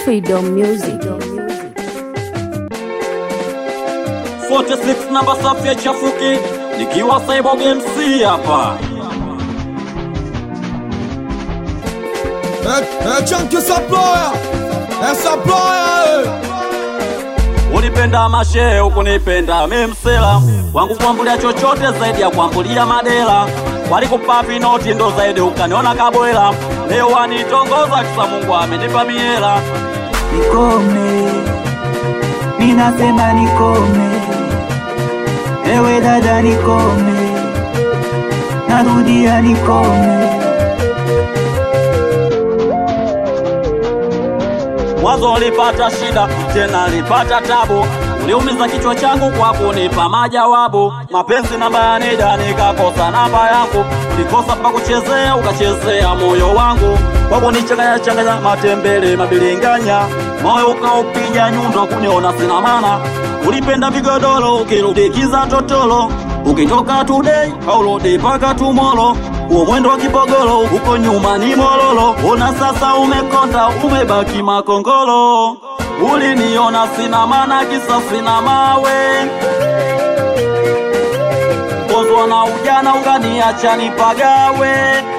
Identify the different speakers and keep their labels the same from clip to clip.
Speaker 1: Freedom Music.
Speaker 2: 46 namba safi ya chafuki nikiwa Cyborg MC hapa.
Speaker 3: Chunky supplier. Supplier.
Speaker 2: Unipenda mashe ukunipenda memsela wangu kuambulia chochote zaidi ya kuambulia madela. Walikupa vinoti ndo zaidi ukaniona kabwela. Leo wanitongoza kisa Mungu amenipa miela.
Speaker 4: Nikome, minasema nikome. Ewe dada nikome, narudia nikome.
Speaker 2: Mwanzo ulipata shida, tena ulipata tabu. Uliumiza kichwa changu kwa kunipa majawabu. Mapenzi namba ya nida nikakosa namba yangu. Ulikosa pa kuchezea ukachezea moyo wangu. Kwa kunichanganya changanya matembele mabilinganya. Moyo ukaupiga nyundo kuniona sina maana. Ulipenda vigodoro ukirudikiza totolo. Ukitoka today haurudi paka tomorrow. Uo mwendo wa kipogolo uko nyuma ni mololo. Ona sasa umekonda umebaki makongolo. Uliniona sina maana kisa sina mawe. Kozwa na ujana ukaniacha nipagawe.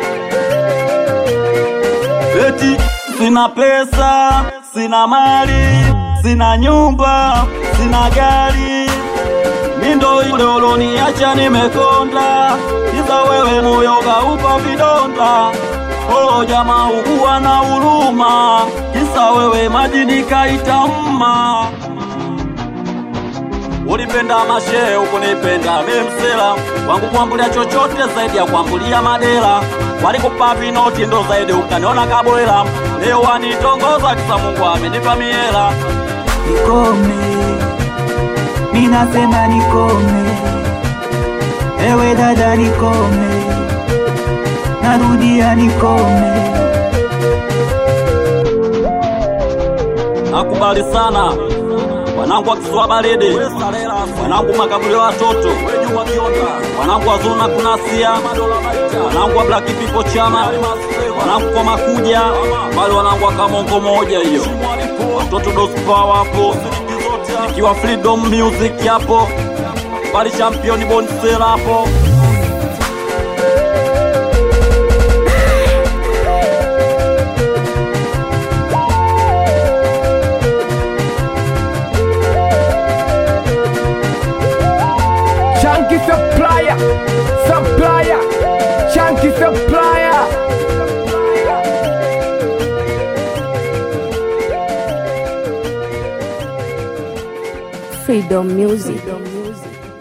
Speaker 2: Eti sina pesa, sina mali, sina nyumba, sina gari. Mindo yule uloniacha nimekonda. Kisa wewe moyo kaupa vidonda. Oh jamaa ukuwa na huruma. Kisa wewe maji nikaitamma. Ulipenda mashe ukunipenda memsela wangu kuambulia chochote zaidi ya kuambulia madela. Walikupa vinoti ndo zaidi ukaniona kabwela. Leo wanitongoza kisa Mungu amenipa miela.
Speaker 4: Nikome, minasema nikome. Ewe dada nikome, narudia nikome.
Speaker 2: Nakubali sana wanangu wa Kiswa baridi, wanangu makaburi wa watoto, wanangu wa Zuna kunasia, wanangu wa Black People chama, wanangu kwa makuja, bali wanangu wa Kamongo moja hiyo. Watoto dospa wapo, nikiwa Freedom Music hapo, bali champion Bonsela hapo.
Speaker 3: Chunky supplier. Supplier. Chunky supplier.
Speaker 1: Freedom Music.